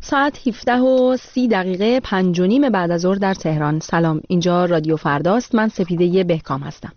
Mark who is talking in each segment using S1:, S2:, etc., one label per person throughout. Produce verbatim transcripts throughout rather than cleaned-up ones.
S1: ساعت هفده و سی دقیقه پنج و نیم بعد از ظهر در تهران. سلام، اینجا رادیو فرداست. من سپیده بهکام هستم.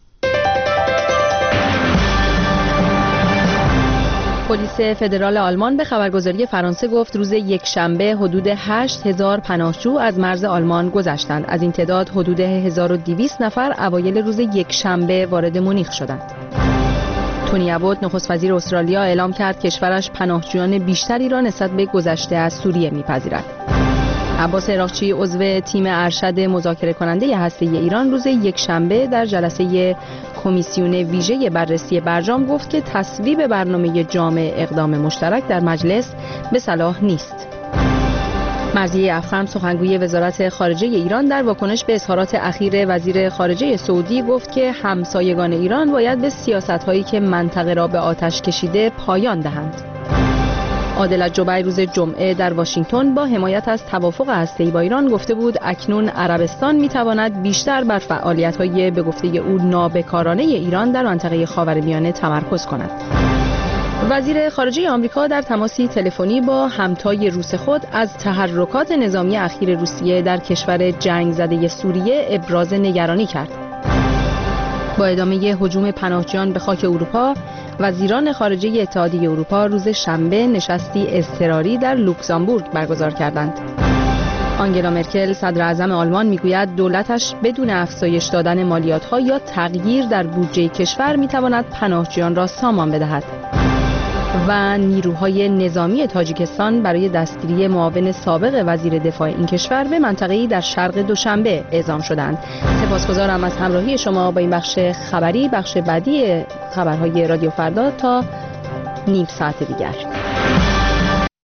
S1: پلیس فدرال آلمان به خبرگزاری فرانسه گفت روز یکشنبه حدود هشت هزار پناهجو از مرز آلمان گذشتند. از این تعداد حدود هزار و دویست نفر اوایل روز یکشنبه وارد مونیخ شدند. تونی ابوت نخست وزیر استرالیا اعلام کرد کشورش پناهجویان بیشتری را نسبت به گذشته از سوریه می‌پذیرد. عباس عراقچی عضو تیم ارشد مذاکره کننده هسته‌ای ایران روز یکشنبه در جلسه کمیسیون ویژه بررسی برجام گفت که تصویب برنامه جامع اقدام مشترک در مجلس به صلاح نیست. مرضیه افخم سخنگوی وزارت خارجه ایران در واکنش به اظهارات اخیر وزیر خارجه سعودی گفت که همسایگان ایران باید به سیاست‌هایی که منطقه را به آتش کشیده پایان دهند. عادل الجبیر روز جمعه در واشنگتن با حمایت از توافق هسته‌ای با ایران گفته بود اکنون عربستان می‌تواند بیشتر بر فعالیت‌های به گفته او نابکارانه ایران در منطقه خاورمیانه تمرکز کند. وزیر خارجه آمریکا در تماسی تلفنی با همتای روس خود از تحرکات نظامی اخیر روسیه در کشور جنگ زده سوریه ابراز نگرانی کرد. با ادامه هجوم پناهجویان به خاک اروپا، وزیران خارجه اتحادیه اروپا روز شنبه نشستی اضطراری در لوکزامبورگ برگزار کردند. آنگلا مرکل صدر اعظم آلمان میگوید دولتش بدون افزایش دادن مالیات‌ها یا تغییر در بودجه کشور میتواند پناهجویان را سامان بدهد. و نیروهای نظامی تاجیکستان برای دستگیری معاون سابق وزیر دفاع این کشور به منطقه‌ای در شرق دوشنبه اعزام شدند. سپاسگزارم از همراهی شما با این بخش خبری. بخش بعدی خبرهای رادیو فردا تا نیم ساعت دیگر.